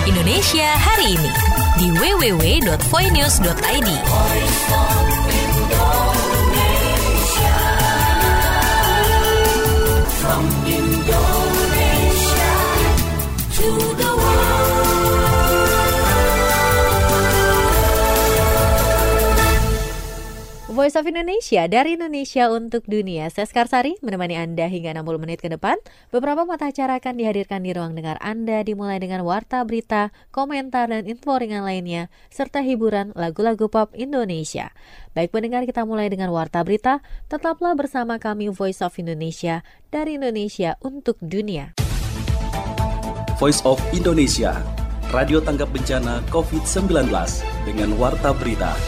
Indonesia hari ini di www.voinews.id. From Indonesia to the Voice of Indonesia, dari Indonesia untuk dunia. Saya Skarsari menemani Anda hingga 60 menit ke depan. Beberapa mata acara akan dihadirkan di ruang dengar Anda, dimulai dengan warta berita, komentar, dan info ringan lainnya, serta hiburan lagu-lagu pop Indonesia. Baik pendengar, kita mulai dengan warta berita. Tetaplah bersama kami Voice of Indonesia, dari Indonesia untuk dunia. Voice of Indonesia, radio tanggap bencana COVID-19 dengan warta berita.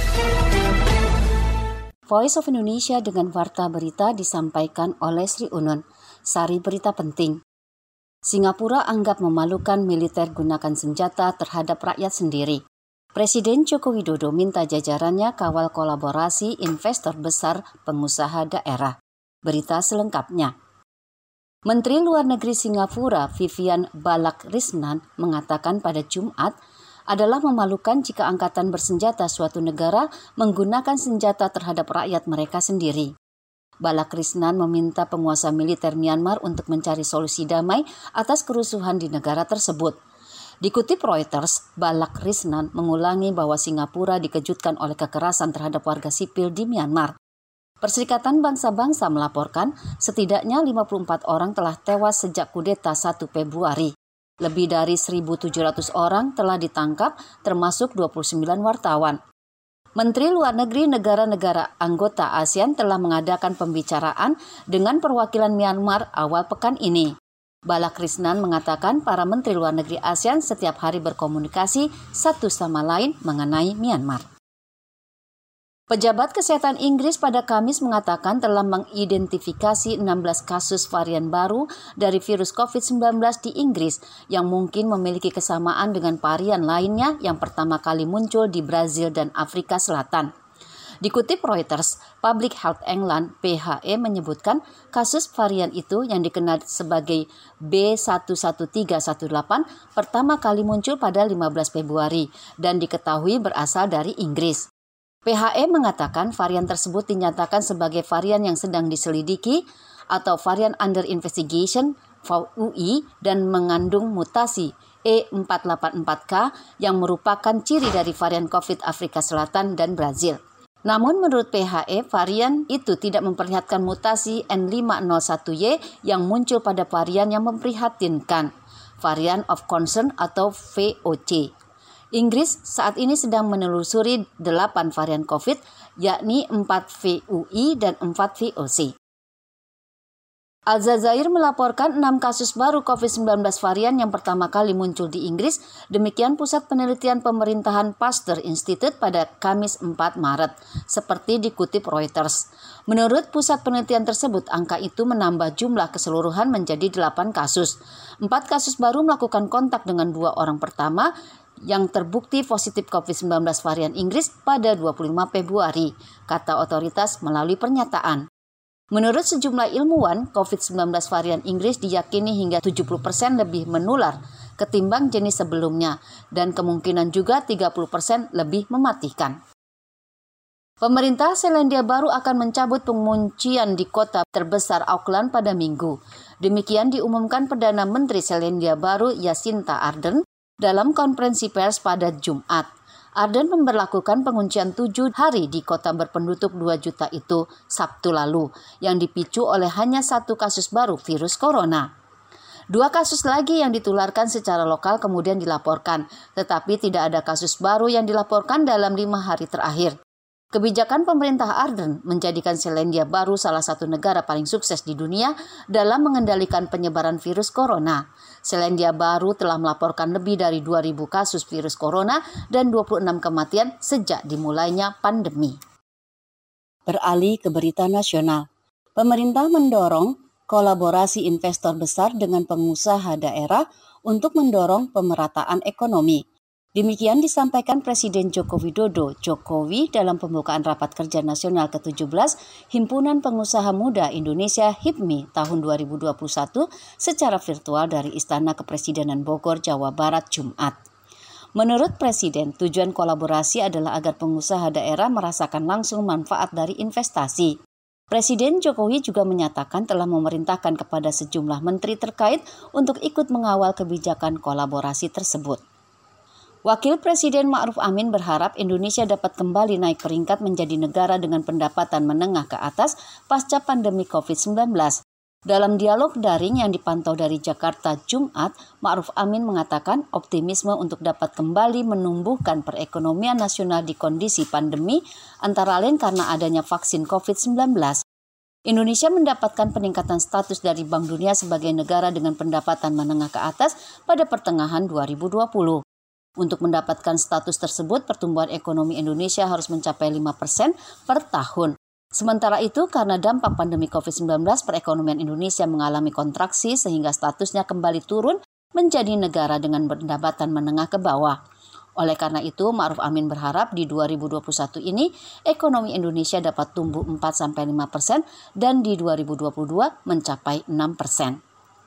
Voice of Indonesia dengan warta berita disampaikan oleh Sri Unun. Sari berita penting. Singapura anggap memalukan militer gunakan senjata terhadap rakyat sendiri. Presiden Joko Widodo minta jajarannya kawal kolaborasi investor besar pengusaha daerah. Berita selengkapnya. Menteri Luar Negeri Singapura Vivian Balakrishnan mengatakan pada Jumat adalah memalukan jika angkatan bersenjata suatu negara menggunakan senjata terhadap rakyat mereka sendiri. Balakrishnan meminta penguasa militer Myanmar untuk mencari solusi damai atas kerusuhan di negara tersebut. Dikutip Reuters, Balakrishnan mengulangi bahwa Singapura dikejutkan oleh kekerasan terhadap warga sipil di Myanmar. Perserikatan Bangsa-Bangsa melaporkan setidaknya 54 orang telah tewas sejak kudeta 1 Februari. Lebih dari 1.700 orang telah ditangkap, termasuk 29 wartawan. Menteri Luar Negeri negara-negara anggota ASEAN telah mengadakan pembicaraan dengan perwakilan Myanmar awal pekan ini. Balakrishnan mengatakan para Menteri Luar Negeri ASEAN setiap hari berkomunikasi satu sama lain mengenai Myanmar. Pejabat Kesehatan Inggris pada Kamis mengatakan telah mengidentifikasi 16 kasus varian baru dari virus COVID-19 di Inggris yang mungkin memiliki kesamaan dengan varian lainnya yang pertama kali muncul di Brazil dan Afrika Selatan. Dikutip Reuters, Public Health England (PHE) menyebutkan kasus varian itu yang dikenal sebagai B11318 pertama kali muncul pada 15 Februari dan diketahui berasal dari Inggris. PHE mengatakan varian tersebut dinyatakan sebagai varian yang sedang diselidiki atau varian under investigation (VUI) dan mengandung mutasi E484K yang merupakan ciri dari varian COVID Afrika Selatan dan Brazil. Namun menurut PHE, varian itu tidak memperlihatkan mutasi N501Y yang muncul pada varian yang memprihatinkan, varian of concern atau VOC. Inggris saat ini sedang menelusuri 8 varian COVID, yakni 4 VUI dan 4 VOC. Aljazair melaporkan 6 kasus baru COVID-19 varian yang pertama kali muncul di Inggris, demikian Pusat Penelitian Pemerintahan Pasteur Institute pada Kamis 4 Maret, seperti dikutip Reuters. Menurut pusat penelitian tersebut, angka itu menambah jumlah keseluruhan menjadi 8 kasus. 4 kasus baru melakukan kontak dengan 2 orang pertama, yang terbukti positif COVID-19 varian Inggris pada 25 Februari, kata otoritas melalui pernyataan. Menurut sejumlah ilmuwan, COVID-19 varian Inggris diyakini hingga 70% lebih menular ketimbang jenis sebelumnya dan kemungkinan juga 30% lebih mematikan. Pemerintah Selandia Baru akan mencabut penguncian di kota terbesar Auckland pada Minggu. Demikian diumumkan Perdana Menteri Selandia Baru Jacinta Ardern dalam konferensi pers pada Jumat. Ardern memberlakukan penguncian 7 hari di kota berpenduduk 2 juta itu Sabtu lalu, yang dipicu oleh hanya 1 kasus baru virus corona. 2 kasus lagi yang ditularkan secara lokal kemudian dilaporkan, tetapi tidak ada kasus baru yang dilaporkan dalam 5 hari terakhir. Kebijakan pemerintah Ardern menjadikan Selandia Baru salah satu negara paling sukses di dunia dalam mengendalikan penyebaran virus corona. Selandia Baru telah melaporkan lebih dari 2.000 kasus virus corona dan 26 kematian sejak dimulainya pandemi. Beralih ke berita nasional. Pemerintah mendorong kolaborasi investor besar dengan pengusaha daerah untuk mendorong pemerataan ekonomi. Demikian disampaikan Presiden Joko Widodo Jokowi dalam pembukaan Rapat Kerja Nasional ke-17 Himpunan Pengusaha Muda Indonesia HIPMI tahun 2021 secara virtual dari Istana Kepresidenan Bogor, Jawa Barat, Jumat. Menurut Presiden, tujuan kolaborasi adalah agar pengusaha daerah merasakan langsung manfaat dari investasi. Presiden Jokowi juga menyatakan telah memerintahkan kepada sejumlah menteri terkait untuk ikut mengawal kebijakan kolaborasi tersebut. Wakil Presiden Ma'ruf Amin berharap Indonesia dapat kembali naik peringkat menjadi negara dengan pendapatan menengah ke atas pasca pandemi COVID-19. Dalam dialog daring yang dipantau dari Jakarta Jumat, Ma'ruf Amin mengatakan optimisme untuk dapat kembali menumbuhkan perekonomian nasional di kondisi pandemi, antara lain karena adanya vaksin COVID-19. Indonesia mendapatkan peningkatan status dari Bank Dunia sebagai negara dengan pendapatan menengah ke atas pada pertengahan 2020. Untuk mendapatkan status tersebut, pertumbuhan ekonomi Indonesia harus mencapai 5% per tahun. Sementara itu, karena dampak pandemi COVID-19, perekonomian Indonesia mengalami kontraksi sehingga statusnya kembali turun menjadi negara dengan pendapatan menengah ke bawah. Oleh karena itu, Ma'ruf Amin berharap di 2021 ini ekonomi Indonesia dapat tumbuh 4-5% dan di 2022 mencapai 6%.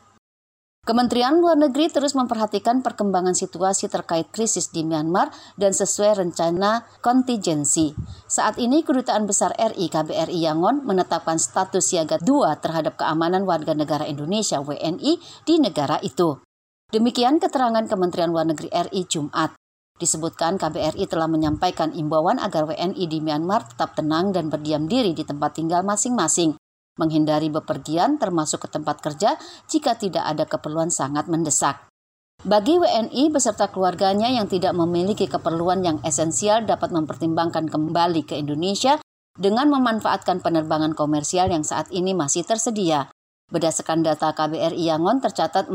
Kementerian Luar Negeri terus memperhatikan perkembangan situasi terkait krisis di Myanmar dan sesuai rencana kontingensi. Saat ini Kedutaan Besar RI KBRI Yangon menetapkan status siaga 2 terhadap keamanan warga negara Indonesia WNI di negara itu. Demikian keterangan Kementerian Luar Negeri RI Jumat. Disebutkan KBRI telah menyampaikan imbauan agar WNI di Myanmar tetap tenang dan berdiam diri di tempat tinggal masing-masing, menghindari bepergian termasuk ke tempat kerja jika tidak ada keperluan sangat mendesak. Bagi WNI beserta keluarganya yang tidak memiliki keperluan yang esensial dapat mempertimbangkan kembali ke Indonesia dengan memanfaatkan penerbangan komersial yang saat ini masih tersedia. Berdasarkan data KBRI Yangon tercatat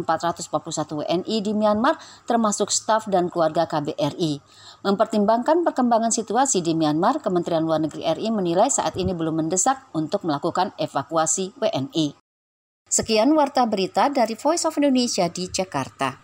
441 WNI di Myanmar termasuk staf dan keluarga KBRI. Mempertimbangkan perkembangan situasi di Myanmar, Kementerian Luar Negeri RI menilai saat ini belum mendesak untuk melakukan evakuasi WNI. Sekian Warta Berita dari Voice of Indonesia di Jakarta.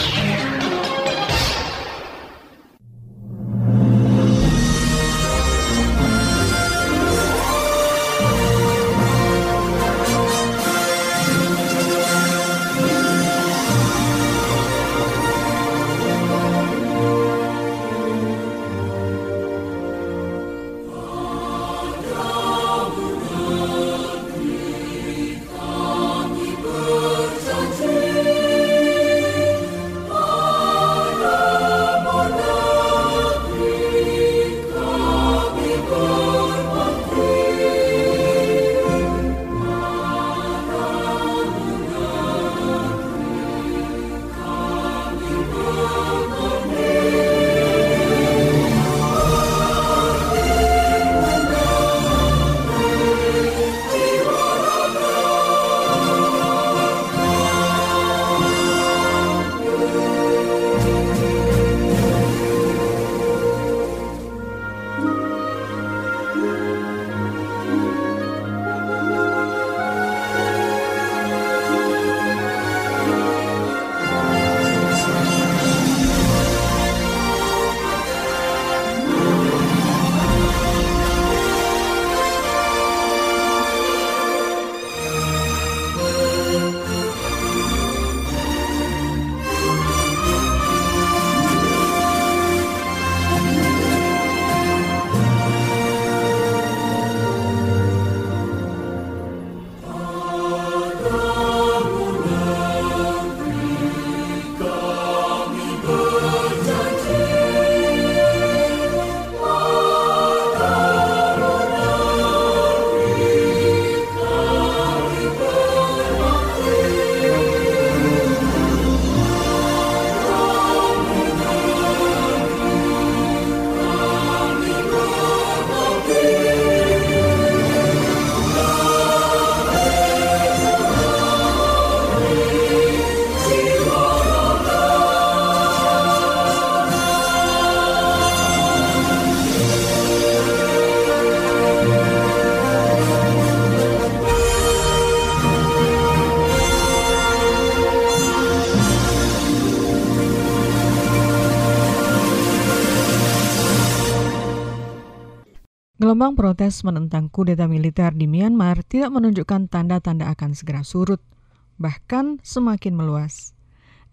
Gelombang protes menentang kudeta militer di Myanmar tidak menunjukkan tanda-tanda akan segera surut, bahkan semakin meluas.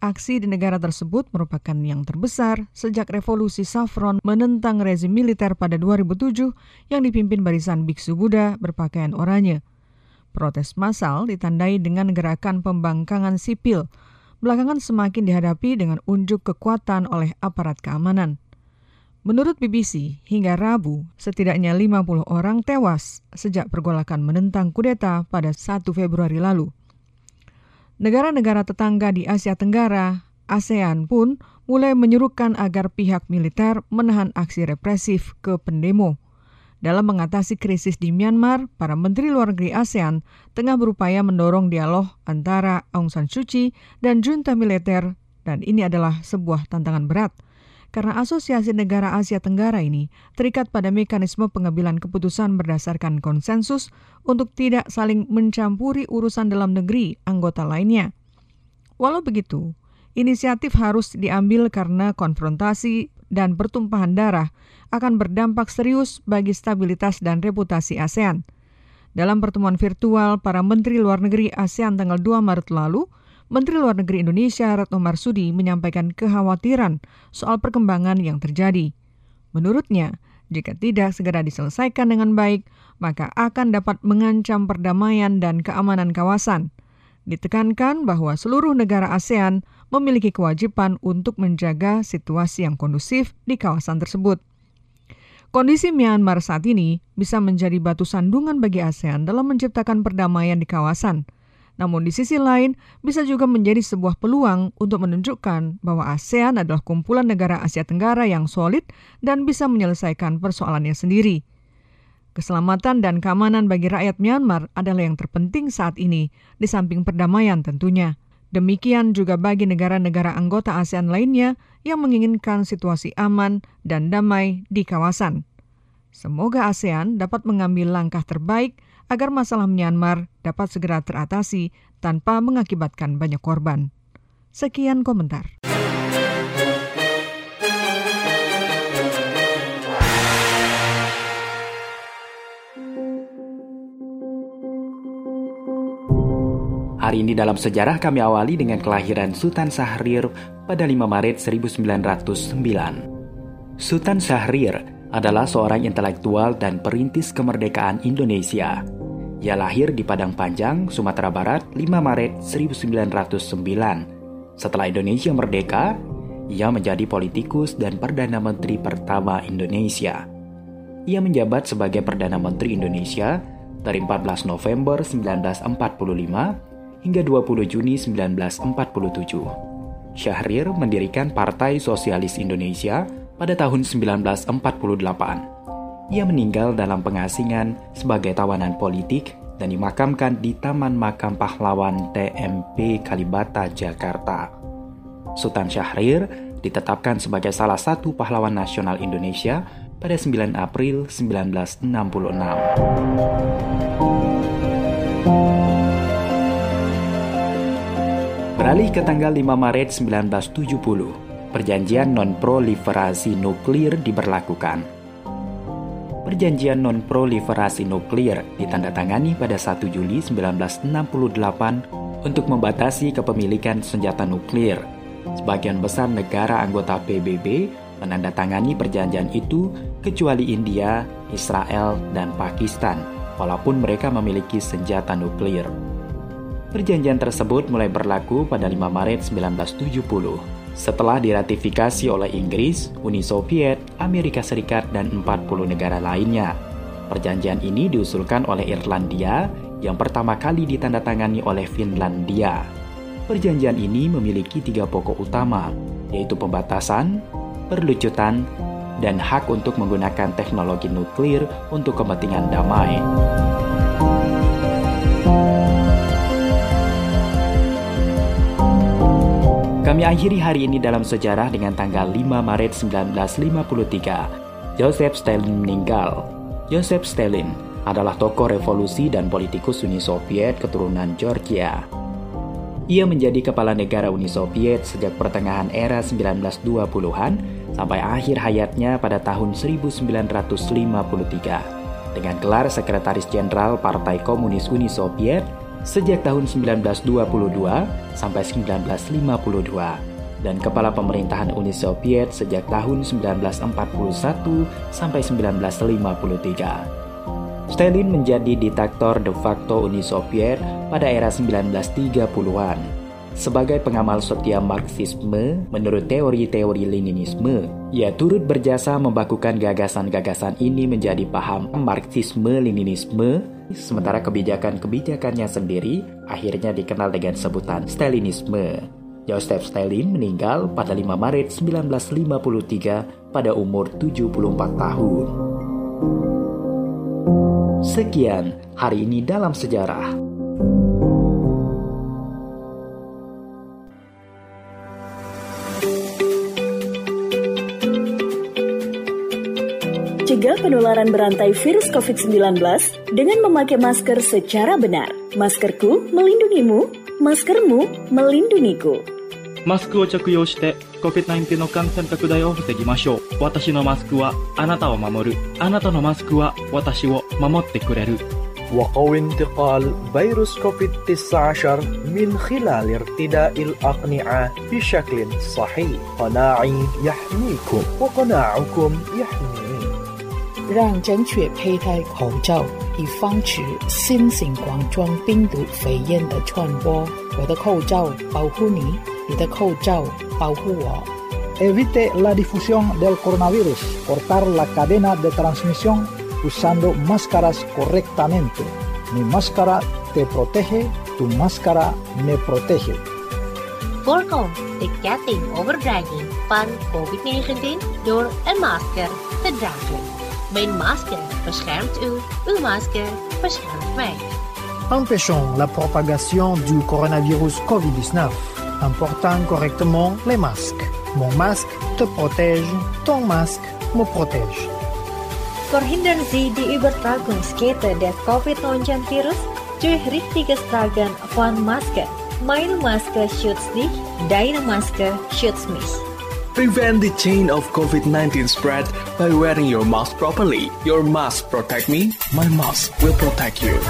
aksi di negara tersebut merupakan yang terbesar sejak revolusi Saffron menentang rezim militer pada 2007 yang dipimpin barisan biksu Buddha berpakaian oranye. Protes massal ditandai dengan gerakan pembangkangan sipil, belakangan semakin dihadapi dengan unjuk kekuatan oleh aparat keamanan. Menurut BBC, hingga Rabu, setidaknya 50 orang tewas sejak pergolakan menentang kudeta pada 1 Februari lalu. Negara-negara tetangga di Asia Tenggara, ASEAN pun mulai menyerukan agar pihak militer menahan aksi represif ke pendemo. Dalam mengatasi krisis di Myanmar, para menteri luar negeri ASEAN tengah berupaya mendorong dialog antara Aung San Suu Kyi dan junta militer, dan ini adalah sebuah tantangan berat. Karena Asosiasi Negara Asia Tenggara ini terikat pada mekanisme pengambilan keputusan berdasarkan konsensus untuk tidak saling mencampuri urusan dalam negeri anggota lainnya. Walau begitu, inisiatif harus diambil karena konfrontasi dan pertumpahan darah akan berdampak serius bagi stabilitas dan reputasi ASEAN. Dalam pertemuan virtual para Menteri Luar Negeri ASEAN tanggal 2 Maret lalu, Menteri Luar Negeri Indonesia Retno Marsudi menyampaikan kekhawatiran soal perkembangan yang terjadi. Menurutnya, jika tidak segera diselesaikan dengan baik, maka akan dapat mengancam perdamaian dan keamanan kawasan. Ditekankan bahwa seluruh negara ASEAN memiliki kewajiban untuk menjaga situasi yang kondusif di kawasan tersebut. Kondisi Myanmar saat ini bisa menjadi batu sandungan bagi ASEAN dalam menciptakan perdamaian di kawasan. Namun di sisi lain, bisa juga menjadi sebuah peluang untuk menunjukkan bahwa ASEAN adalah kumpulan negara Asia Tenggara yang solid dan bisa menyelesaikan persoalannya sendiri. Keselamatan dan keamanan bagi rakyat Myanmar adalah yang terpenting saat ini, di samping perdamaian tentunya. Demikian juga bagi negara-negara anggota ASEAN lainnya yang menginginkan situasi aman dan damai di kawasan. Semoga ASEAN dapat mengambil langkah terbaik agar masalah Myanmar dapat segera teratasi tanpa mengakibatkan banyak korban. Sekian komentar. Hari ini dalam sejarah kami awali dengan kelahiran Sultan Syahrir pada 5 Maret 1909. Sultan Syahrir adalah seorang intelektual dan perintis kemerdekaan Indonesia. Ia lahir di Padang Panjang, Sumatera Barat, 5 Maret 1909. Setelah Indonesia merdeka, ia menjadi politikus dan Perdana Menteri pertama Indonesia. Ia menjabat sebagai Perdana Menteri Indonesia dari 14 November 1945 hingga 20 Juni 1947. Syahrir mendirikan Partai Sosialis Indonesia pada tahun 1948. Ia meninggal dalam pengasingan sebagai tawanan politik dan dimakamkan di Taman Makam Pahlawan TMP Kalibata, Jakarta. Sultan Syahrir ditetapkan sebagai salah satu pahlawan nasional Indonesia pada 9 April 1966. Beralih ke tanggal 5 Maret 1970, Perjanjian Non-Proliferasi Nuklir diberlakukan. Perjanjian non-proliferasi nuklir ditandatangani pada 1 Juli 1968 untuk membatasi kepemilikan senjata nuklir. Sebagian besar negara anggota PBB menandatangani perjanjian itu kecuali India, Israel, dan Pakistan, walaupun mereka memiliki senjata nuklir. Perjanjian tersebut mulai berlaku pada 5 Maret 1970. Setelah diratifikasi oleh Inggris, Uni Soviet, Amerika Serikat, dan 40 negara lainnya. Perjanjian ini diusulkan oleh Irlandia yang pertama kali ditandatangani oleh Finlandia. Perjanjian ini memiliki 3 pokok utama, yaitu pembatasan, perlucutan, dan hak untuk menggunakan teknologi nuklir untuk kepentingan damai. Kami akhiri hari ini dalam sejarah dengan tanggal 5 Maret 1953. Joseph Stalin meninggal. Joseph Stalin adalah tokoh revolusi dan politikus Uni Soviet keturunan Georgia. Ia menjadi kepala negara Uni Soviet sejak pertengahan era 1920-an sampai akhir hayatnya pada tahun 1953. Dengan gelar Sekretaris Jenderal Partai Komunis Uni Soviet, sejak tahun 1922 sampai 1952 dan Kepala Pemerintahan Uni Soviet sejak tahun 1941 sampai 1953. Stalin menjadi diktator de facto Uni Soviet pada era 1930-an. Sebagai pengamal setia Marxisme, menurut teori-teori Leninisme, ia turut berjasa membakukan gagasan-gagasan ini menjadi paham Marxisme-Leninisme, sementara kebijakan-kebijakannya sendiri akhirnya dikenal dengan sebutan Stalinisme. Joseph Stalin meninggal pada 5 Maret 1953 pada umur 74 tahun. Sekian hari ini dalam sejarah. Cegah penularan berantai virus COVID-19 dengan memakai masker secara benar. Maskerku melindungimu, maskermu melindungiku. マスクを着用して COVID-19 の感染拡大を防ぎましょう。私のマスクはあなたを守る。あなたのマスクは私を守ってくれる。 وقوي انتقال فيروس كوفيد-19 من خلال ارتداء الأقنعة بشكل صحيح. قناعي يحميكم وقناعكم يحميني. 让正确佩戴口罩，以防止新型冠状病毒肺炎的传播。我的口罩保护你，你的口罩保护我。 Evite la difusión del coronavirus. Cortar la cadena de transmisión usando máscaras correctamente. Mi máscara te protege, tu máscara me protege. Voorkom de ketting overdraging van COVID-19 door een masker te dragen. Mijn masker beschermt u, uw masker beschermt mij. Empêchons la propagation du coronavirus COVID-19 en portant correctement les masques. Mon masque te protège, ton masque me protège. Verhindern Sie die Übertragungskette des COVID-19-Virus durch richtiges Tragen von Maske. Meine Maske schützt dich, deine Maske schützt mich. Prevent the chain of COVID-19 spread by wearing your mask properly. Your mask protect me, my mask will protect you.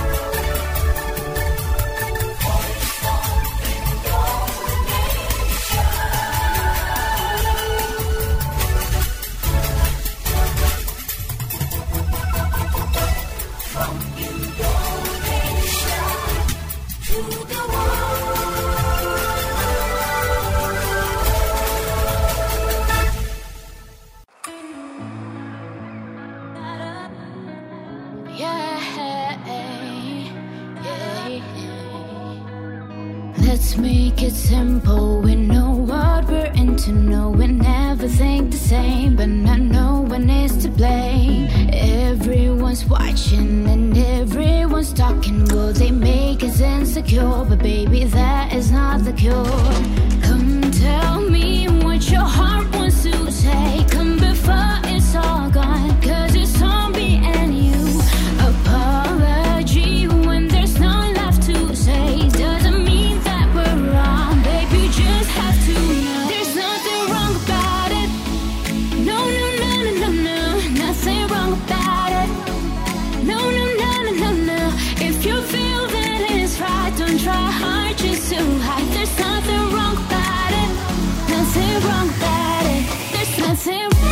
Let's make it simple. We know what we're into, no, we never think the same, but not no one is to blame. Everyone's watching and everyone's talking. Will they make us insecure? But baby, that is not the cure. Come tell me what your heart wants to say. Come before it's all gone, 'cause it's on me and you. Apology when there's none left to say. Doesn't mean that we're wrong, babe, you just have to know there's nothing wrong about it. No, no, no, no, no, no, nothing wrong about it. No, no, no, no, no, no. If you feel that it's right, don't try hard just to hide. There's nothing wrong about it. Nothing wrong about it. There's nothing wrong.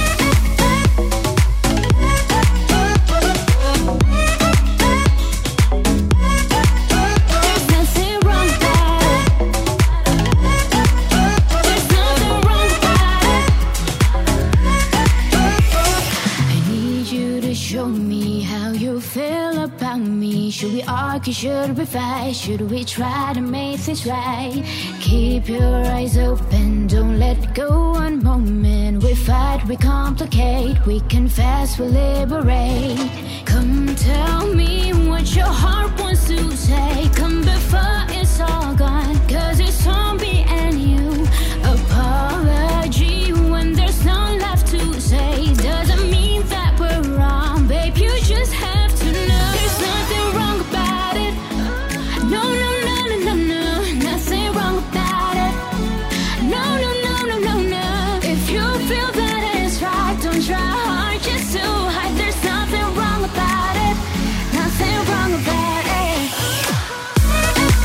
Should we argue, should we fight, should we try to make things right? Keep your eyes open, don't let go one moment. We fight, we complicate, we confess, we liberate. Come tell me what your heart wants to say. Come before it's all gone, 'cause it's on me and you. Apology when there's none left to say. Doesn't mean that we're wrong, babe, you just have to know there's nothing wrong about it. No, no, no, no, no, no, nothing wrong about it. No, no, no, no, no, no. If you feel that it's right, don't try hard just to hide. There's nothing wrong about it. Nothing wrong about it.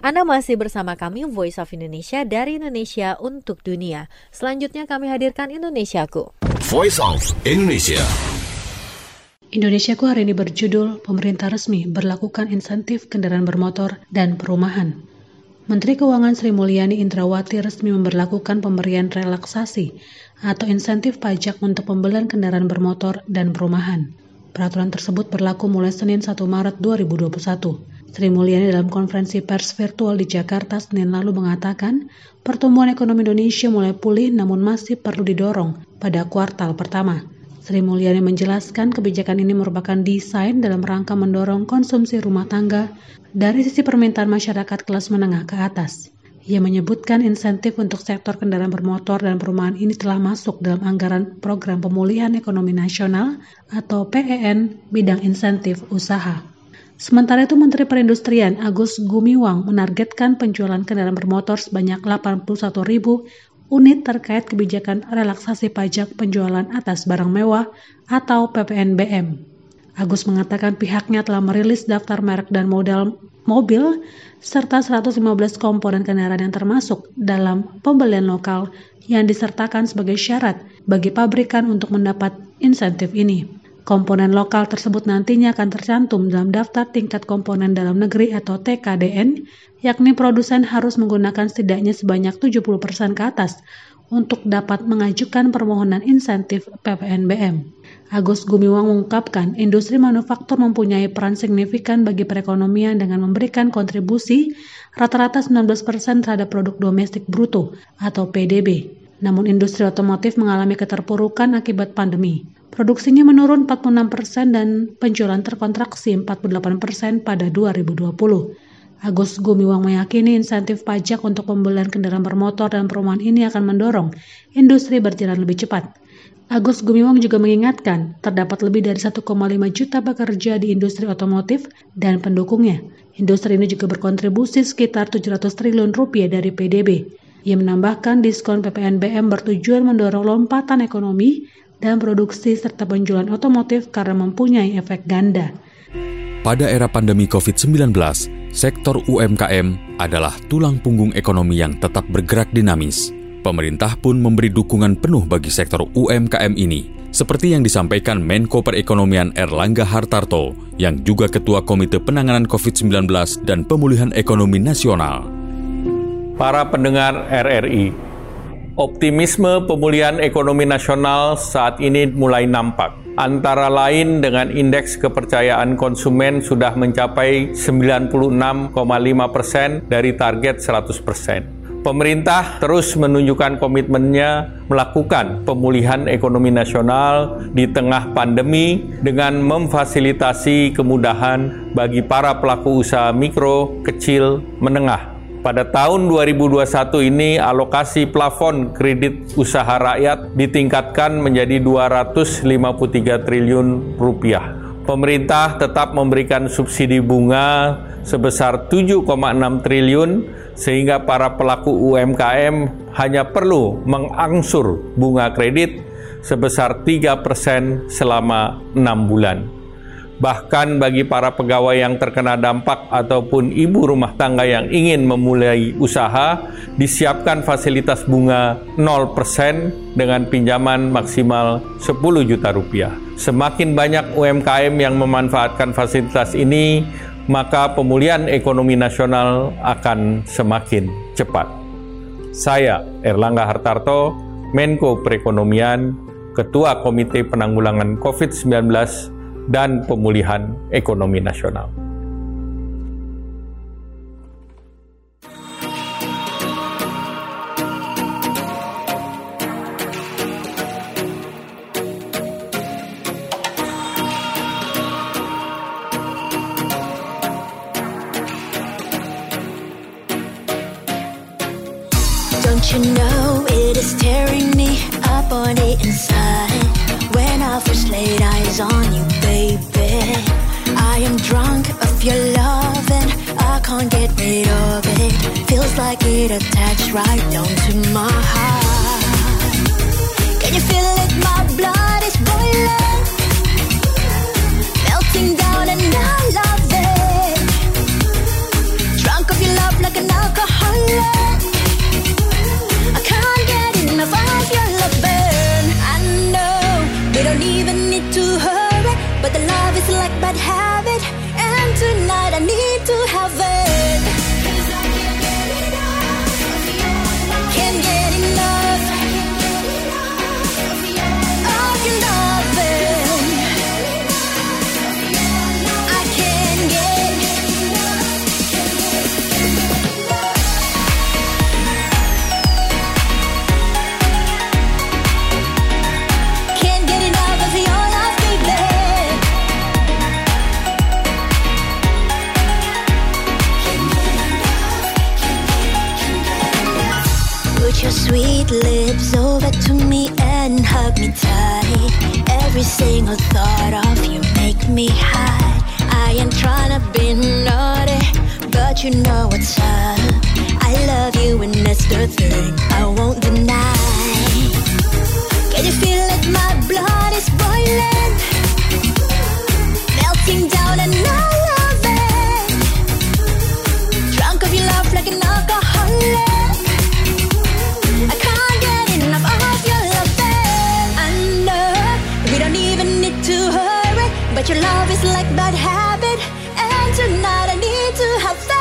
Anda masih bersama kami Voice of Indonesia dari Indonesia untuk dunia. Selanjutnya kami hadirkan Indonesiaku. Voice of Indonesia. Indonesiaku hari ini berjudul Pemerintah Resmi Berlakukan Insentif Kendaraan Bermotor dan Perumahan. Menteri Keuangan Sri Mulyani Indrawati resmi memberlakukan pemberian relaksasi atau insentif pajak untuk pembelian kendaraan bermotor dan perumahan. Peraturan tersebut berlaku mulai Senin 1 Maret 2021. Sri Mulyani dalam konferensi pers virtual di Jakarta Senin lalu mengatakan pertumbuhan ekonomi Indonesia mulai pulih namun masih perlu didorong pada kuartal pertama. Sri Mulyani menjelaskan kebijakan ini merupakan desain dalam rangka mendorong konsumsi rumah tangga dari sisi permintaan masyarakat kelas menengah ke atas. Ia menyebutkan insentif untuk sektor kendaraan bermotor dan perumahan ini telah masuk dalam anggaran Program Pemulihan Ekonomi Nasional atau PEN bidang insentif usaha. Sementara itu, Menteri Perindustrian Agus Gumiwang menargetkan penjualan kendaraan bermotor sebanyak 81.000 unit terkait kebijakan relaksasi pajak penjualan atas barang mewah atau PPNBM. Agus mengatakan pihaknya telah merilis daftar merek dan model mobil serta 115 komponen kendaraan yang termasuk dalam pembelian lokal yang disertakan sebagai syarat bagi pabrikan untuk mendapat insentif ini. Komponen lokal tersebut nantinya akan tercantum dalam daftar tingkat komponen dalam negeri atau TKDN, yakni produsen harus menggunakan setidaknya sebanyak 70% ke atas untuk dapat mengajukan permohonan insentif PPNBM. Agus Gumiwang mengungkapkan industri manufaktur mempunyai peran signifikan bagi perekonomian dengan memberikan kontribusi rata-rata 19% terhadap produk domestik bruto atau PDB. Namun industri otomotif mengalami keterpurukan akibat pandemi. Produksinya menurun 46% dan penjualan terkontraksi 48% pada 2020. Agus Gumiwang meyakini insentif pajak untuk pembelian kendaraan bermotor dan perumahan ini akan mendorong industri berjalan lebih cepat. Agus Gumiwang juga mengingatkan terdapat lebih dari 1,5 juta pekerja di industri otomotif dan pendukungnya. Industri ini juga berkontribusi sekitar 700 triliun rupiah dari PDB. Ia menambahkan diskon PPNBM bertujuan mendorong lompatan ekonomi dan produksi serta penjualan otomotif karena mempunyai efek ganda. Pada era pandemi COVID-19, sektor UMKM adalah tulang punggung ekonomi yang tetap bergerak dinamis. Pemerintah pun memberi dukungan penuh bagi sektor UMKM ini, seperti yang disampaikan Menko Perekonomian Erlangga Hartarto, yang juga Ketua Komite Penanganan COVID-19 dan Pemulihan Ekonomi Nasional. Para pendengar RRI, optimisme pemulihan ekonomi nasional saat ini mulai nampak. Antara lain dengan indeks kepercayaan konsumen sudah mencapai 96,5% dari target 100%. Pemerintah terus menunjukkan komitmennya melakukan pemulihan ekonomi nasional di tengah pandemi dengan memfasilitasi kemudahan bagi para pelaku usaha mikro, kecil, menengah. Pada tahun 2021 ini alokasi plafon kredit usaha rakyat ditingkatkan menjadi 253 triliun rupiah. Pemerintah tetap memberikan subsidi bunga sebesar 7,6 triliun sehingga para pelaku UMKM hanya perlu mengangsur bunga kredit sebesar 3% selama 6 bulan. Bahkan bagi para pegawai yang terkena dampak ataupun ibu rumah tangga yang ingin memulai usaha, disiapkan fasilitas bunga 0% dengan pinjaman maksimal 10 juta rupiah. Semakin banyak UMKM yang memanfaatkan fasilitas ini, maka pemulihan ekonomi nasional akan semakin cepat. Saya, Erlangga Hartarto, Menko Perekonomian, Ketua Komite Penanggulangan COVID-19 dan Pemulihan Ekonomi Nasional. Don't you know it is tearing me up on the inside when I first laid eyes on you, baby. I am drunk of your love and I can't get rid of it. Feels like it attached right down to my heart. Can you feel it? My blood is boiling, melting down and I love it. Drunk of your love like an sweet lips over to me and hug me tight. Every single thought of you make me high. I ain't tryna be naughty, but you know what's up. I love you and that's the thing I won't deny. Can you feel it? My blood is boiling, melting down and I love it. Drunk of your love like an alcoholic. I can't get enough of your loving. I know we don't even need to hurry, but your love is like bad habit, and tonight I need to have fun.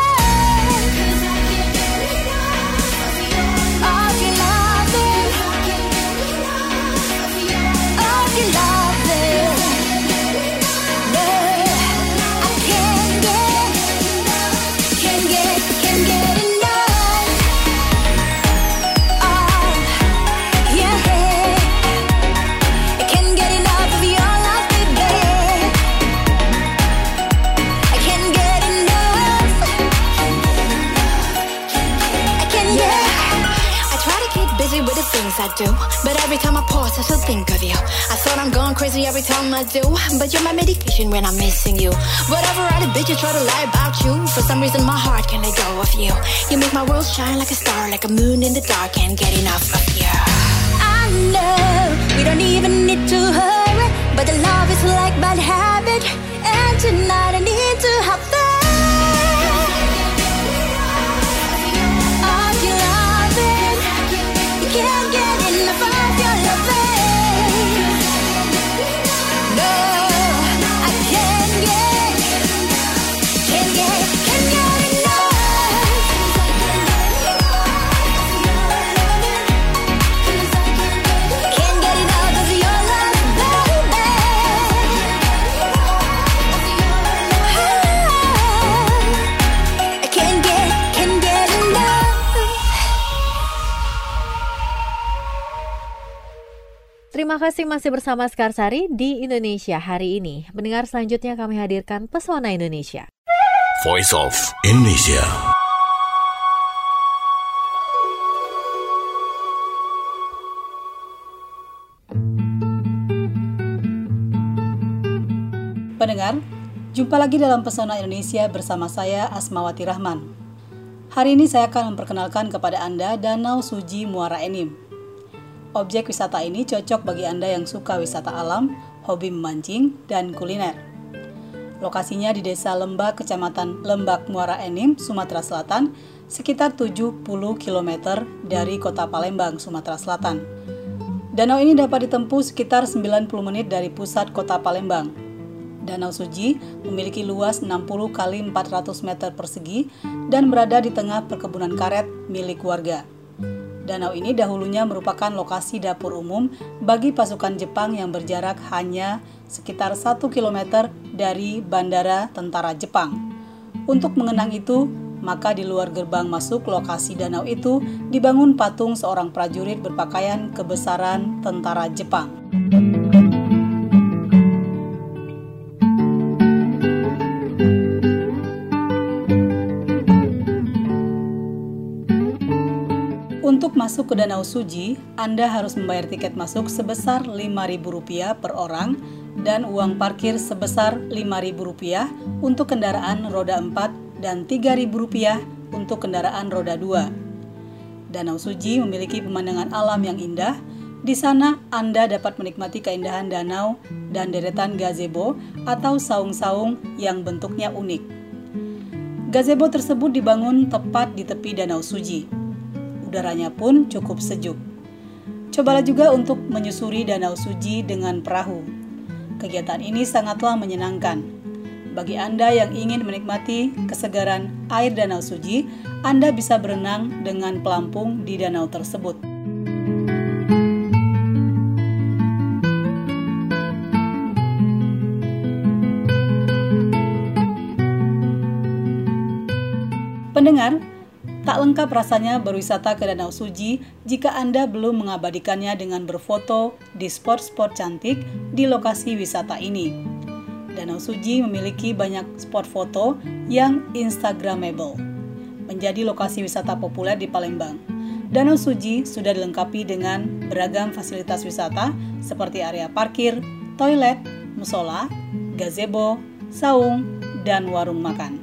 I do, but every time I pause I still think of you. I thought I'm going crazy every time I do, but you're my medication when I'm missing you. Whatever other bitches try to lie about you, for some reason my heart can't let go of you. You make my world shine like a star, like a moon in the dark, can't get enough of you. I know we don't even need to hurry, but the love is like bad habit, and tonight I need to have fun. Can't get enough of your loving. No, I can't get enough. Can't get enough of your love, baby. I can't get enough. Terima kasih masih bersama Sekarsari di Indonesia hari ini. Mendengar selanjutnya kami hadirkan Pesona Indonesia. Voice of Indonesia. Pendengar, jumpa lagi dalam Pesona Indonesia bersama saya Asmawati Rahman. Hari ini saya akan memperkenalkan kepada Anda Danau Suji Muara Enim. Objek wisata ini cocok bagi Anda yang suka wisata alam, hobi memancing, dan kuliner. Lokasinya di Desa Lembak, Kecamatan Lembak, Muara Enim, Sumatera Selatan, sekitar 70 km dari kota Palembang, Sumatera Selatan. Danau ini dapat ditempuh sekitar 90 menit dari pusat kota Palembang. Danau Suji memiliki luas 60 x 400 meter persegi dan berada di tengah perkebunan karet milik warga. Danau ini dahulunya merupakan lokasi dapur umum bagi pasukan Jepang yang berjarak hanya sekitar 1 km dari Bandara Tentara Jepang. Untuk mengenang itu, maka di luar gerbang masuk lokasi danau itu dibangun patung seorang prajurit berpakaian kebesaran tentara Jepang. Untuk masuk ke Danau Suji, Anda harus membayar tiket masuk sebesar Rp5.000 per orang dan uang parkir sebesar Rp5.000 untuk kendaraan roda 4 dan Rp3.000 untuk kendaraan roda 2. Danau Suji memiliki pemandangan alam yang indah. Di sana Anda dapat menikmati keindahan danau dan deretan gazebo atau saung-saung yang bentuknya unik. Gazebo tersebut dibangun tepat di tepi Danau Suji. Udaranya pun cukup sejuk. Cobalah juga untuk menyusuri Danau Suji dengan perahu. Kegiatan ini sangatlah menyenangkan. Bagi Anda yang ingin menikmati kesegaran air Danau Suji, Anda bisa berenang dengan pelampung di danau tersebut. Pendengar, tak lengkap rasanya berwisata ke Danau Suji jika Anda belum mengabadikannya dengan berfoto di spot-spot cantik di lokasi wisata ini. Danau Suji memiliki banyak spot foto yang instagramable, menjadi lokasi wisata populer di Palembang. Danau Suji sudah dilengkapi dengan beragam fasilitas wisata seperti area parkir, toilet, musola, gazebo, saung, dan warung makan.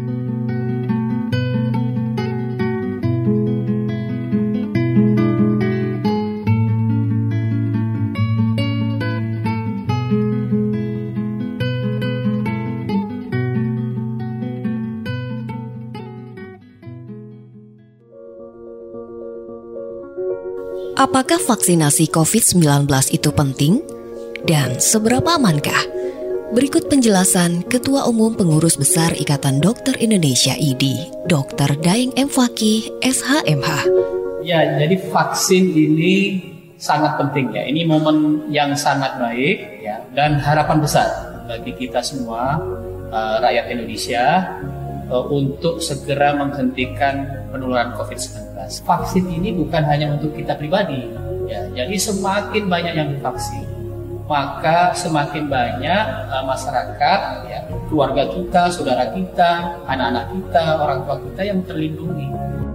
Apakah vaksinasi COVID-19 itu penting? Dan seberapa amankah? Berikut penjelasan Ketua Umum Pengurus Besar Ikatan Dokter Indonesia IDI, Dr. Daeng M. Fakih, SHMH. Ya, jadi vaksin ini sangat penting ya. Ini momen yang sangat baik ya, dan harapan besar bagi kita semua rakyat Indonesia untuk segera menghentikan penularan COVID-19. Vaksin ini bukan hanya untuk kita pribadi, ya. Jadi semakin banyak yang divaksin, maka semakin banyak masyarakat, ya, keluarga kita, saudara kita, anak-anak kita, orang tua kita yang terlindungi.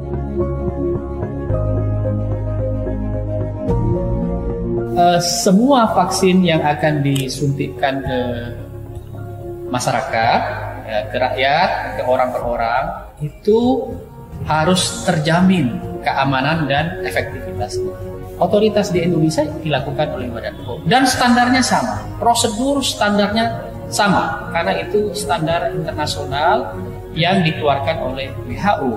Semua vaksin yang akan disuntikkan ke masyarakat, ya, ke rakyat, ke orang per orang, itu harus terjamin keamanan dan efektivitasnya. Otoritas di Indonesia dilakukan oleh Badan POM dan standarnya sama, prosedur standarnya sama karena itu standar internasional yang dikeluarkan oleh WHO.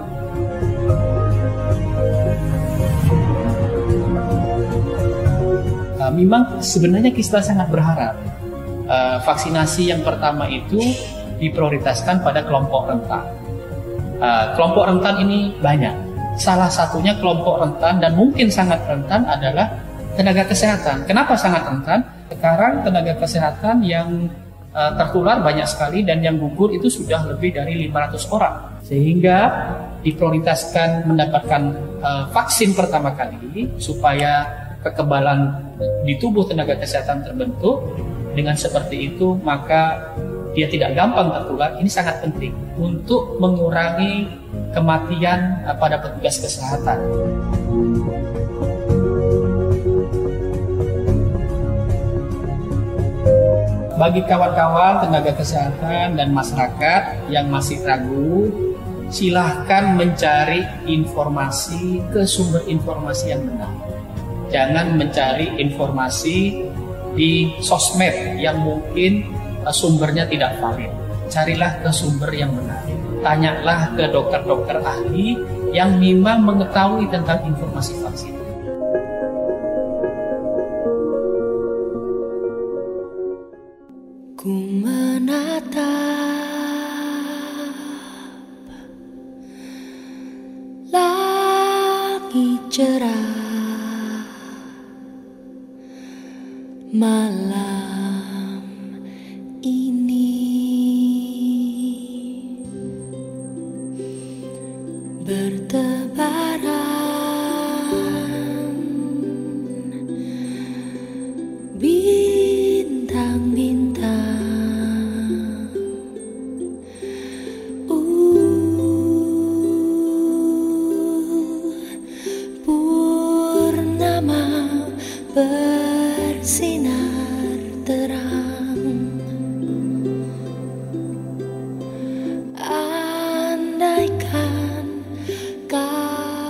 Memang sebenarnya kita sangat berharap vaksinasi yang pertama itu diprioritaskan pada kelompok rentan. Kelompok rentan ini banyak. Salah satunya kelompok rentan dan mungkin sangat rentan adalah tenaga kesehatan. Kenapa sangat rentan? Sekarang tenaga kesehatan yang tertular banyak sekali dan yang gugur itu sudah lebih dari 500 orang. Sehingga diprioritaskan mendapatkan vaksin pertama kali supaya kekebalan di tubuh tenaga kesehatan terbentuk. Dengan seperti itu maka dia tidak gampang tertular. Ini sangat penting untuk mengurangi kematian pada petugas kesehatan. Bagi kawan-kawan tenaga kesehatan dan masyarakat yang masih ragu, silahkan mencari informasi ke sumber informasi yang benar. Jangan mencari informasi di sosmed yang mungkin sumbernya tidak valid. Carilah ke sumber yang benar. Tanyalah ke dokter-dokter ahli yang memang mengetahui tentang informasi vaksin. Ku menatap langit cerah, malam ini bertebaran bintang-bintang. Purnama bersinar terang. Andaikan kau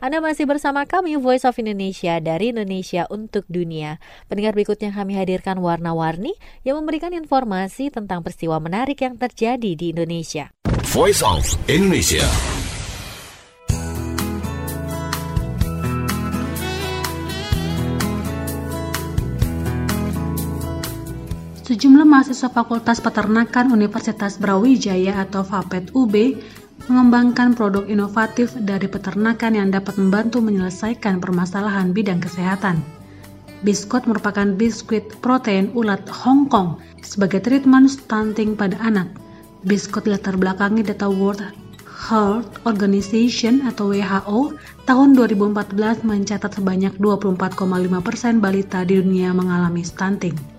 Anda masih bersama kami Voice of Indonesia dari Indonesia untuk Dunia. Pendengar, berikutnya kami hadirkan warna-warni yang memberikan informasi tentang peristiwa menarik yang terjadi di Indonesia. Voice of Indonesia. Sejumlah mahasiswa Fakultas Peternakan Universitas Brawijaya atau FAPET UB mengembangkan produk inovatif dari peternakan yang dapat membantu menyelesaikan permasalahan bidang kesehatan. Biskot merupakan biskuit protein ulat Hong Kong sebagai treatment stunting pada anak. Biskot latar belakangi data World Health Organization atau WHO tahun 2014 mencatat sebanyak 24,5% balita di dunia mengalami stunting.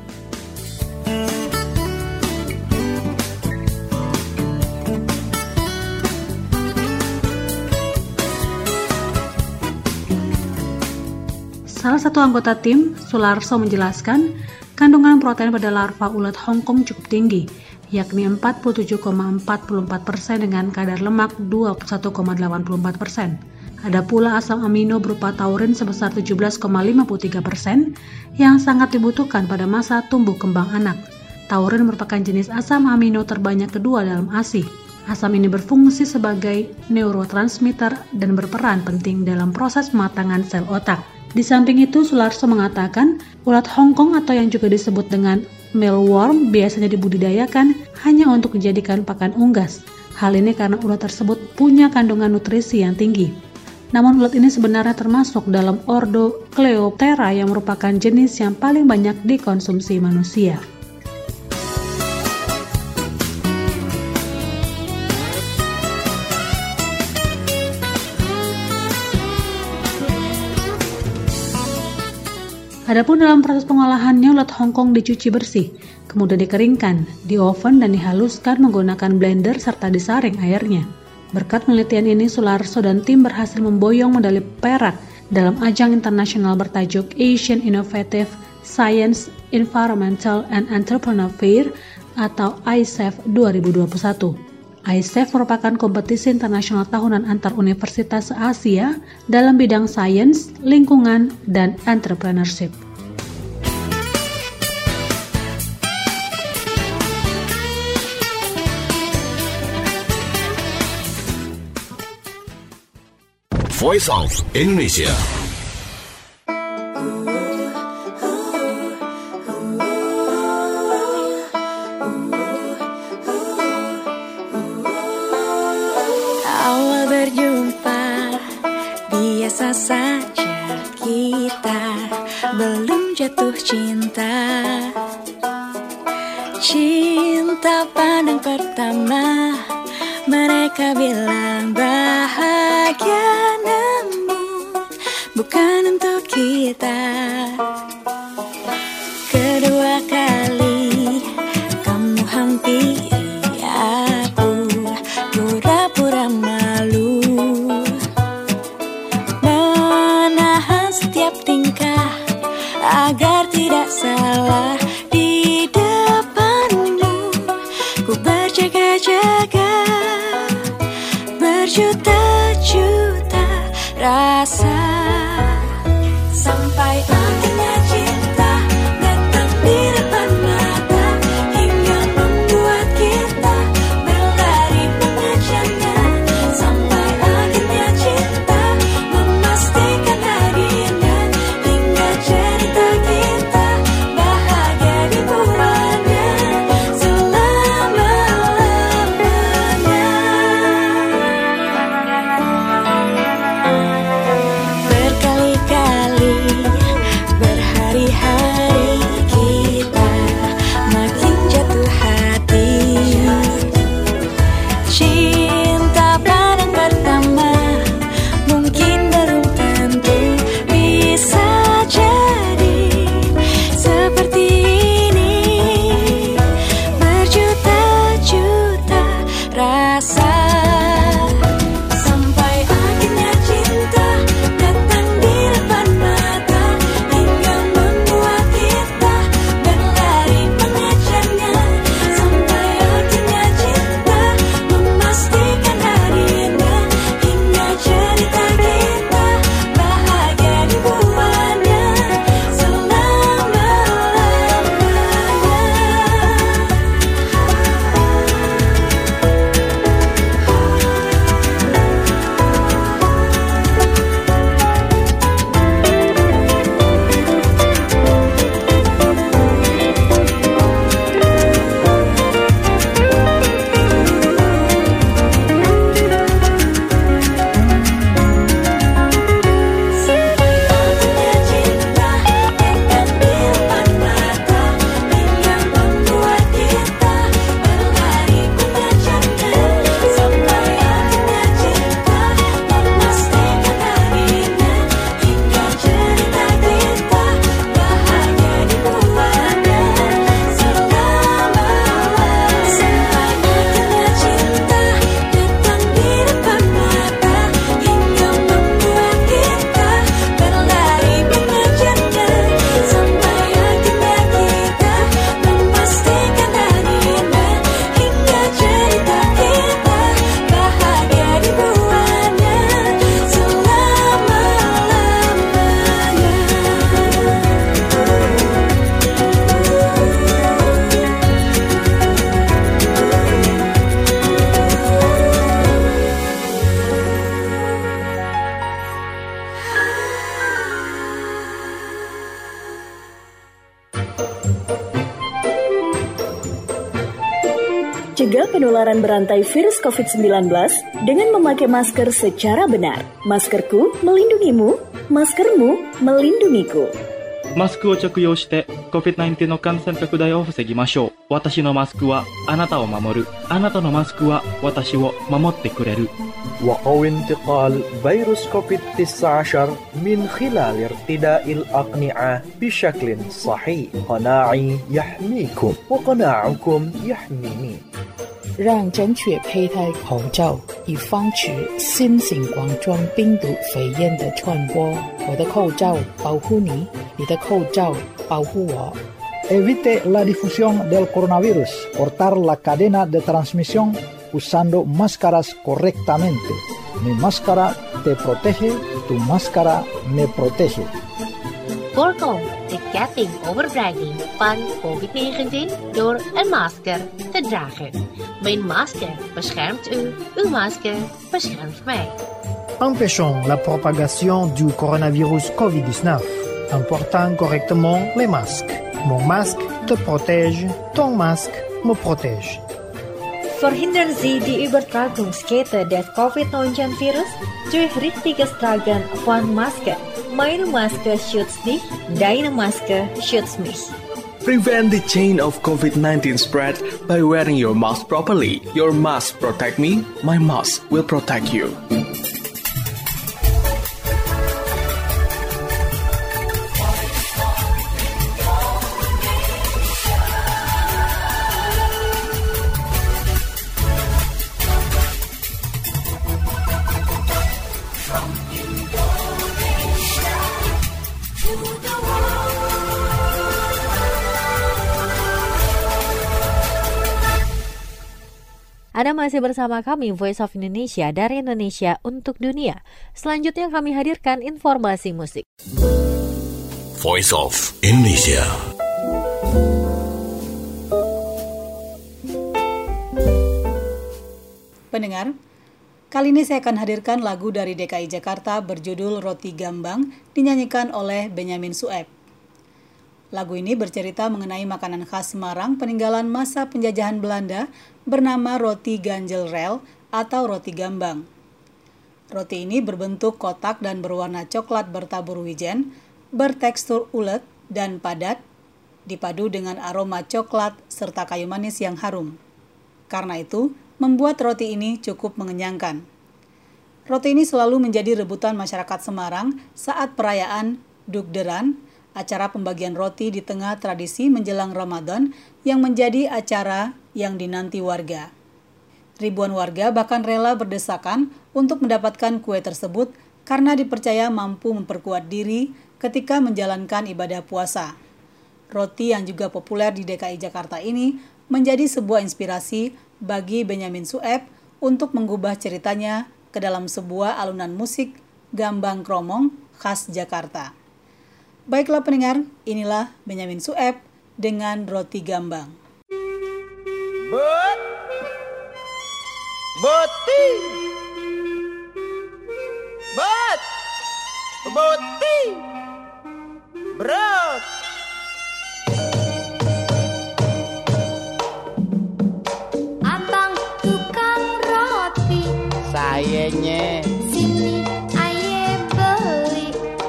Salah satu anggota tim, Sularso, menjelaskan kandungan protein pada larva ulat Hong Kong cukup tinggi, yakni 47,44% dengan kadar lemak 21,84%. Ada pula asam amino berupa taurin sebesar 17,53% yang sangat dibutuhkan pada masa tumbuh kembang anak. Taurin merupakan jenis asam amino terbanyak kedua dalam ASI. Asam ini berfungsi sebagai neurotransmitter dan berperan penting dalam proses pematangan sel otak. Di samping itu, Sularso mengatakan ulat Hong Kong atau yang juga disebut dengan mealworm biasanya dibudidayakan hanya untuk dijadikan pakan unggas. Hal ini karena ulat tersebut punya kandungan nutrisi yang tinggi. Namun ulat ini sebenarnya termasuk dalam ordo Coleoptera yang merupakan jenis yang paling banyak dikonsumsi manusia. Adapun dalam proses pengolahannya, ulat Hong Kong dicuci bersih, kemudian dikeringkan, di oven dan dihaluskan menggunakan blender serta disaring airnya. Berkat penelitian ini, Sularso dan tim berhasil memboyong medali perak dalam ajang internasional bertajuk Asian Innovative Science, Environmental and Entrepreneur Fair atau ISEF 2021. ISEF merupakan kompetisi internasional tahunan antar universitas se-Asia dalam bidang sains, lingkungan, dan entrepreneurship. Voice of Indonesia. Biasa saja kita belum jatuh cinta. Cinta pandang pertama, mereka bilang bahagia, namun bukan untuk kita. Kedua kali kamu hampiri aku, pura-pura malu, setiap tingkah agar tidak salah di depanmu. Ku berjaga-jaga, berjuta-juta rasa, sampai akhirnya cinta datang di depan mata, hingga membuat kita berlari pengejarnya. Sampai akhirnya cinta memastikan Cegah penularan berantai virus COVID-19 dengan memakai masker secara benar. Maskerku melindungimu, maskermu melindungiku. マスクを着用して COVID-19 の感染拡大を防ぎましょう。私のマスクはあなたを守る。あなたのマスクは私を守ってくれる。 وقو انتقال فيروس كوفيد-19 من خلال ارتداء الأقنعة بشكل صحيح. قناعي يحميكم وقناعكم يحميني. 让正确佩戴口罩，以防止新型冠状病毒肺炎的传播。我的口罩保护你，你的口罩保护我。 Evite la difusión del coronavirus. Cortar la cadena de transmisión usando máscaras correctamente. Mi máscara te protege, tu máscara me protege. Voorkom de ketting overdraging van COVID-19 door een masker te dragen. Mijn masker beschermt u, uw masker beschermt mij. Empêchons la propagation du coronavirus COVID-19 en portant correctement les masques. Mon masque te protège, ton masque me protège. Verhindern Sie die Übertragungskette des Covid-19-Virus durch richtiges Tragen von Maske. Meine Maske schützt dich, deine Maske schützt mich. Prevent the chain of COVID-19 spread by wearing your mask properly. Your mask protect me, my mask will protect you. Anda masih bersama kami Voice of Indonesia dari Indonesia untuk dunia. Selanjutnya kami hadirkan informasi musik. Voice of Indonesia. Pendengar, kali ini saya akan hadirkan lagu dari DKI Jakarta berjudul Roti Gambang dinyanyikan oleh Benyamin Sueb. Lagu ini bercerita mengenai makanan khas Semarang peninggalan masa penjajahan Belanda bernama roti ganjel rel atau roti gambang. Roti ini berbentuk kotak dan berwarna coklat bertabur wijen, bertekstur ulet dan padat, dipadu dengan aroma coklat serta kayu manis yang harum. Karena itu, membuat roti ini cukup mengenyangkan. Roti ini selalu menjadi rebutan masyarakat Semarang saat perayaan Dukderan, acara pembagian roti di tengah tradisi menjelang Ramadan yang menjadi acara yang dinanti warga. Ribuan warga bahkan rela berdesakan untuk mendapatkan kue tersebut karena dipercaya mampu memperkuat diri ketika menjalankan ibadah puasa. Roti yang juga populer di DKI Jakarta ini menjadi sebuah inspirasi bagi Benyamin Sueb untuk mengubah ceritanya ke dalam sebuah alunan musik gambang kromong khas Jakarta. Baiklah pendengar, inilah Benyamin Sueb dengan Roti Gambang. Boti, brot. Abang tukang roti, Sayanya sini aye beli.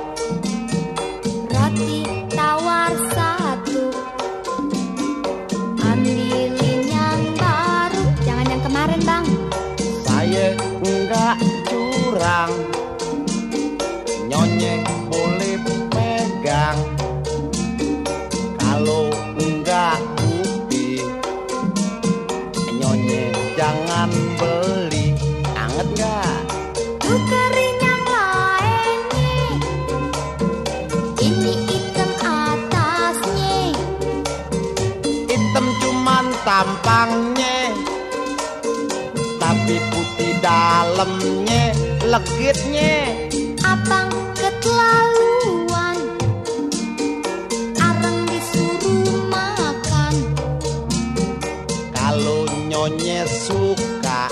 Roti tawar satu, ambilin yang baru, jangan yang kemarin bang. saya enggak curang, Nyonya boleh pegang. Kalau enggak bukti, Nyonya jangan beli. Anget enggak? Tukerin yang lainnya, ini item atasnya. Hitam cuman tampangnya, tapi putih dalamnya, legitnya. Abang keterlaluan, areng disuruh makan. Kalau Nyonya suka,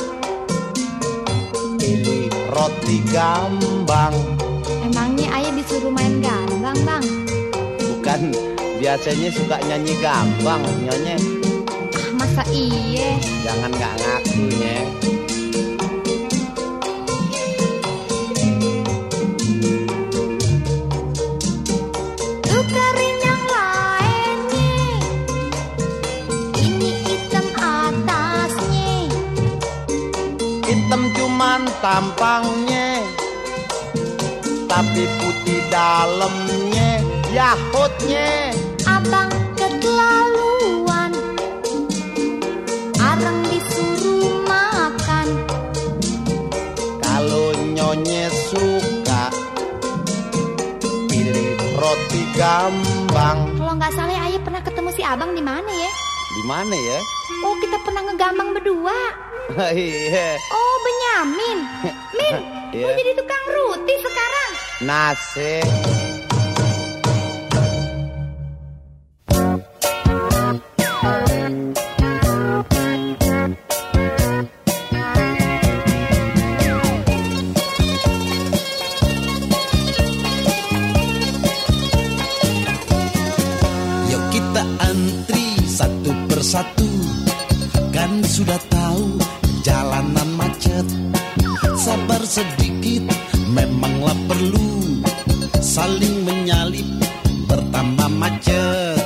pilih roti gambang. Emangnya ayah disuruh main gambang bang? Bukan, biasanya suka nyanyi gambang Nyonya. Masa Masa iye? Jangan nggak ngakunya. Tukerin yang lainnya. Ini hitam atasnya. Hitam cuman tampangnya, tapi putih dalamnya, Yahutnya. Abang keterlaluan, arang disuruh makan. Kalau nyonya suka pilih roti gambang. Kalau nggak salah ayah pernah ketemu si abang di mana ya? Di mana ya? Oh, kita pernah ngegambang berdua. Iya. Oh, Benyamin. Min, Iya. mau jadi tukang roti sekarang. Nasi. Yuk kita antri satu persatu, kan sudah tahu jalanan macet. Sabar sedikit memanglah perlu, saling menyalip bertambah macet.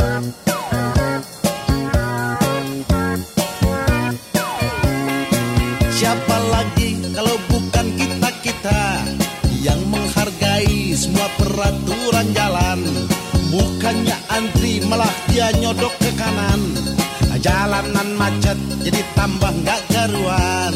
Siapa lagi kalau bukan kita-kita yang menghargai semua peraturan jalan. Bukannya antri malah dia nyodok ke kanan. Jalanan macet jadi tambah nggak karuan.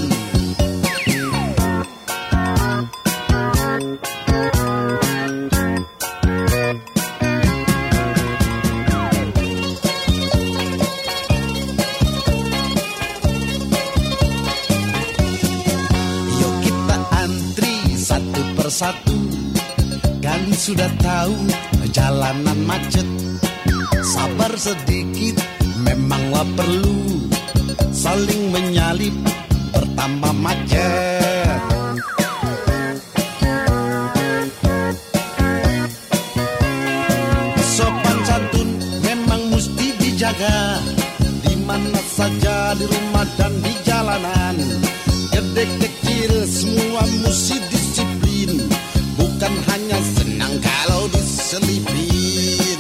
Yuk kita antri satu persatu, kan sudah tahu jalanan macet. Sabar sedikit memanglah perlu, saling menyalip bertambah macet. Sopan santun memang mesti dijaga, di mana saja, di rumah dan di jalanan. Gede kecil semua mesti disiplin, bukan hanya senang kalau diselipin.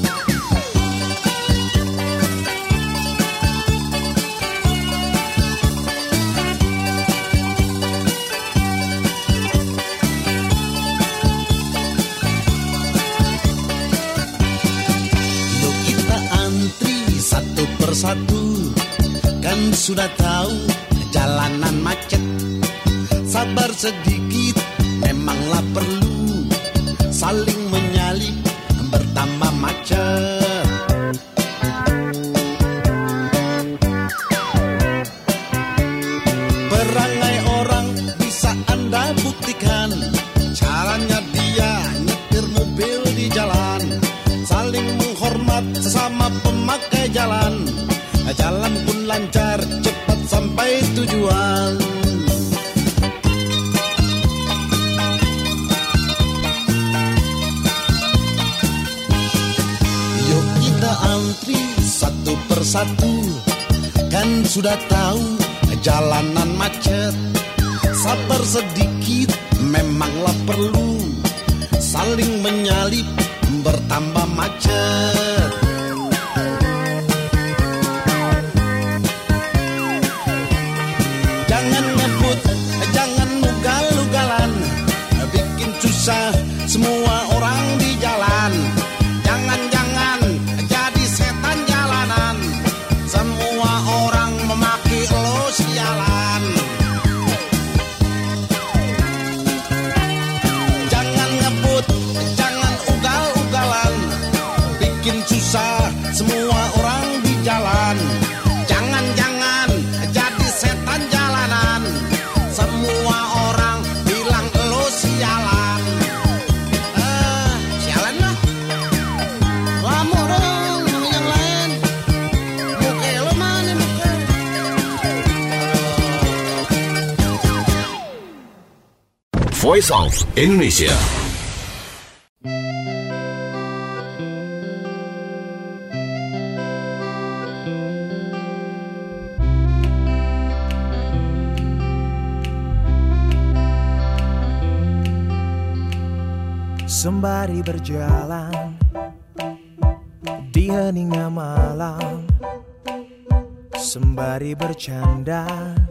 Yuk kita antri satu persatu, kan sudah tahu jalanan macet. Sabar sedikit memanglah perlu, saling menyalip bertambah macet. Perangai orang bisa Anda buktikan, caranya dia nyetir mobil di jalan, saling menghormat sesama pemakai jalan. Jalan pun lancar, cepat sampai tujuan. Yuk kita antri satu persatu, kan sudah tahu jalanan macet. Sabar sedikit memanglah perlu, saling menyalip bertambah macet. Jangan ngebut, jangan ugal-ugalan, bikin susah semua orang di jalan. Jangan-jangan jadi setan jalanan, semua orang memaki lo sialan. Jangan ngebut, jangan ugal-ugalan, bikin susah semua orang di jalan. Jangan-jangan jadi setan jalanan, semua orang bilang lo sialan. Sialan lah. Kamu dong yang lain. Muka lo mana muka? Voice of Indonesia. Sembari berjalan di heningnya malam, sembari bercanda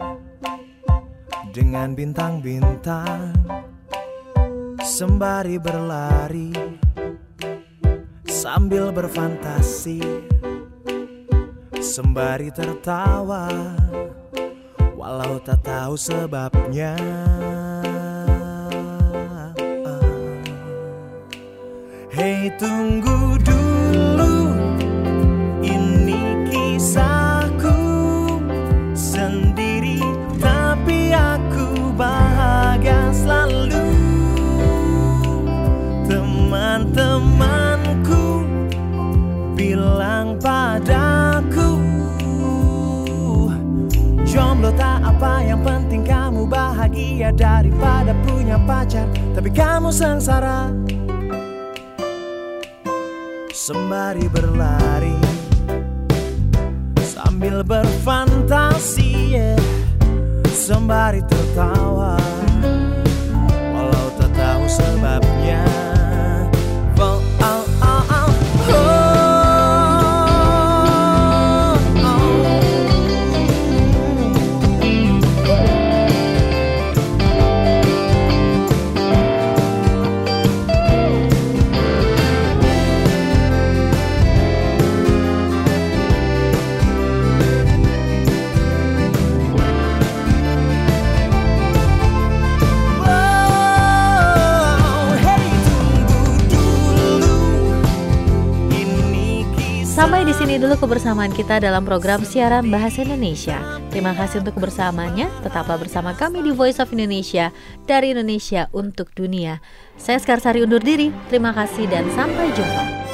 dengan bintang-bintang, sembari berlari sambil berfantasi, sembari tertawa walau tak tahu sebabnya. Hei, tunggu dulu, ini kisahku sendiri, tapi aku bahagia selalu. Teman-temanku bilang padaku, jomblo tak apa, yang penting kamu bahagia, daripada punya pacar tapi kamu sengsara. Sembari berlari sambil berfantasi, sembari tertawa walau tak tahu sebabnya. Oh, oh, oh, oh. Sampai di sini dulu kebersamaan kita dalam program siaran Bahasa Indonesia. Terima kasih untuk kebersamaannya. Tetaplah bersama kami di Voice of Indonesia, dari Indonesia untuk dunia. Saya Sekarsari undur diri. Terima kasih dan sampai jumpa.